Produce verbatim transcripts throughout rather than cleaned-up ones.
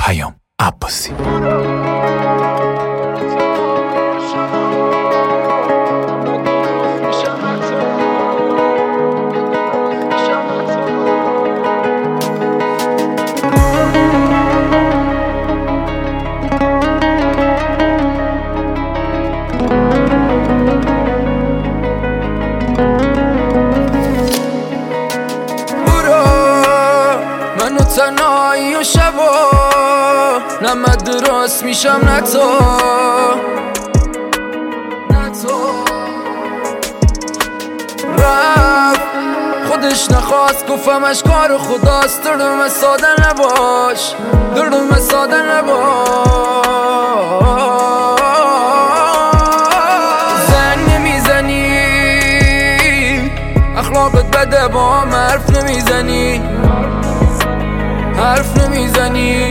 پیام عباسی. تنهایی و شبا نه من درست میشم نه تو نه تو رفت خودش نخواست گفتم اشکار خداست. دردم ساده نباش دردم ساده نباش. زنگ نمیزنی اخلاقت بده با هم حرف نمیزنی حرف نمیزنی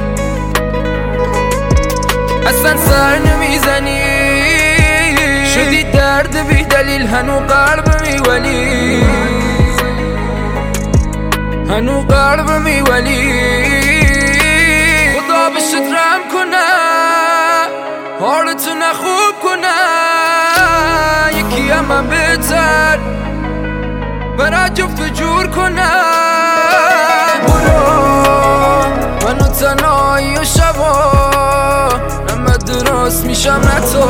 اصلا سر نمیزنی. شدی درد بی دلیل هنو قلب میولی هنو قلب میولی. خدا بشت رحم کنه حالتو نخوب کنه. یکی همه بهتر برای جفت جور کنه. منو تنهایی و شبا نه من درست میشم نه تو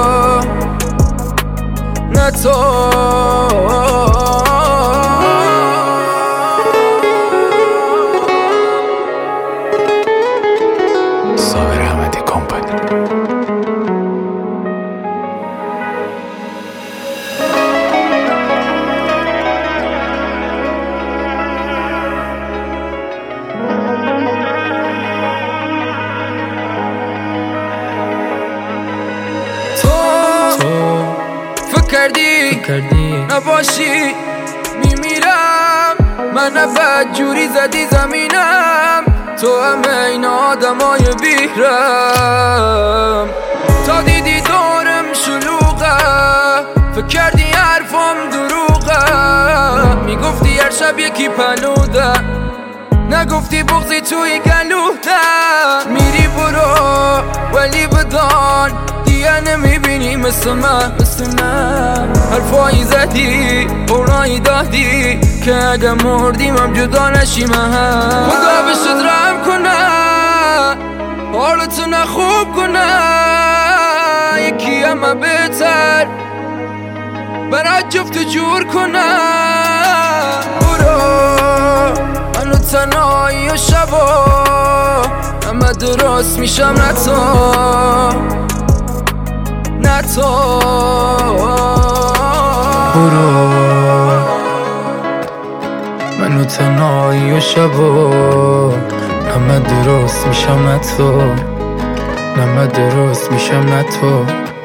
نه تو. صابر احمدی کمپانی. کردی نباشی میمیرم من. نفت جوری زدی زمینم تو همه این آدمای بیرم. تا دیدی دورم شلوغه فکر کردی حرفم دروغه. میگفتی هر شب یکی پلوده نگفتی بغضی توی گلوده. میری برو ولی بدان دیگه نمیبینی مثل من مثل من. حرفایی زدی اونایی دادی که اگه مردیم هم جدا نشیم هم. خدا بشت رحم کنه حالتو نخوب کنه. یکی همه بهتر برای جفت جور کنه. برو منو تنهایی و شبا همه درست میشم نه تو نه تو. برو منو تنهایی و شبا همه درست میشم نه تو نه من درست میشم نه تو.